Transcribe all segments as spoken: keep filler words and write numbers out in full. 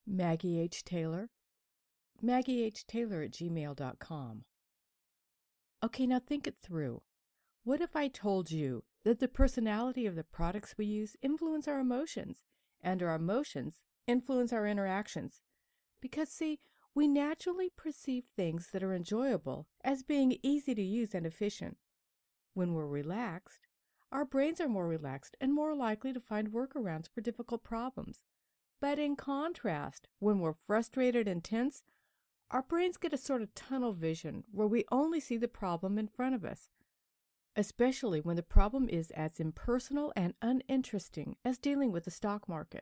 Maggie H. Taylor, Maggie H. Taylor at gmail dot com. Okay, now think it through. What if I told you that the personality of the products we use influence our emotions, and our emotions influence our interactions? Because, see, we naturally perceive things that are enjoyable as being easy to use and efficient. When we're relaxed, our brains are more relaxed and more likely to find workarounds for difficult problems. But in contrast, when we're frustrated and tense, our brains get a sort of tunnel vision where we only see the problem in front of us, especially when the problem is as impersonal and uninteresting as dealing with the stock market.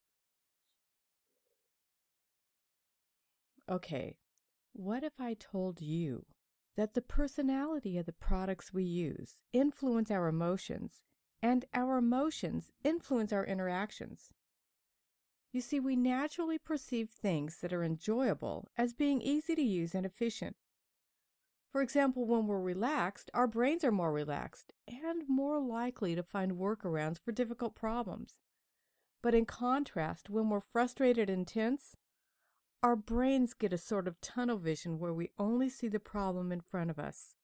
Okay, what if I told you that the personality of the products we use influence our emotions, and our emotions influence our interactions? You see, we naturally perceive things that are enjoyable as being easy to use and efficient. For example, when we're relaxed, our brains are more relaxed and more likely to find workarounds for difficult problems. But in contrast, when we're frustrated and tense, our brains get a sort of tunnel vision where we only see the problem in front of us,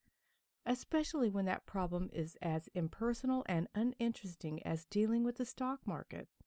especially when that problem is as impersonal and uninteresting as dealing with the stock market.